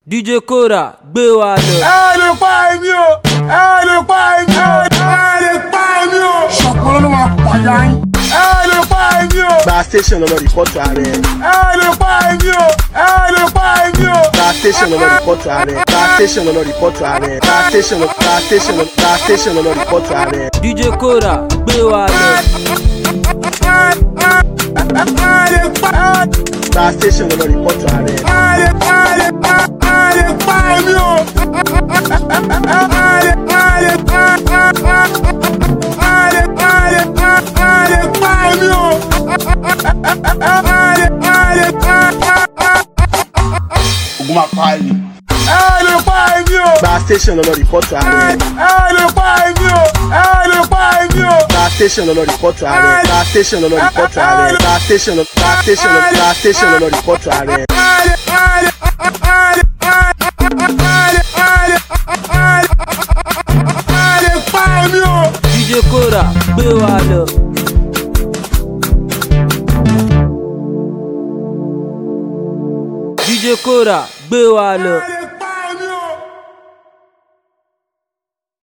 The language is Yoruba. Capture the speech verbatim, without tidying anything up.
D J Kora gbé wa lọ. ẹ lè pa ẹ̀mí o ẹ lè pa ẹ̀mí o ẹ lè pa ẹ̀mí o ṣọ̀pọ̀ ló máa pàdé yín. ẹ lè pa ẹ̀mí o. gba station lọ́lọ́ rìpọ́tù ààrẹ. ẹ lè pa ẹ̀mí o ẹ lè pa ẹ̀mí o. gba station lọ́lọ́ rìpọ́tù ààrẹ. gba station lọ́lọ́ rìpọ́tù ààrẹ. gba station lọ gba station lọ gba station lọ́lọ́ rìpọ́tù ààrẹ. D J Kora gbé wa lọ. gba station lọ́lọ́ rìpọ́tù ààrẹ. Ogun máa pa ẹni. ẹ lè pa ẹni o. gba station lọ́lọ́ rìpọ́tù ààrẹ. ẹ lè pa ẹni o. ẹ lè pa ẹni o. gba station lọ́lọ́ rìpọ́tù ààrẹ. gba station lọ́lọ́ rìpọ́tù ààrẹ. gba station lọ gba station lọ gba station lọ́lọ́ rìpọ́tù ààrẹ. D J Kora gbé wa lọ. D J Kora gbé wa lọ.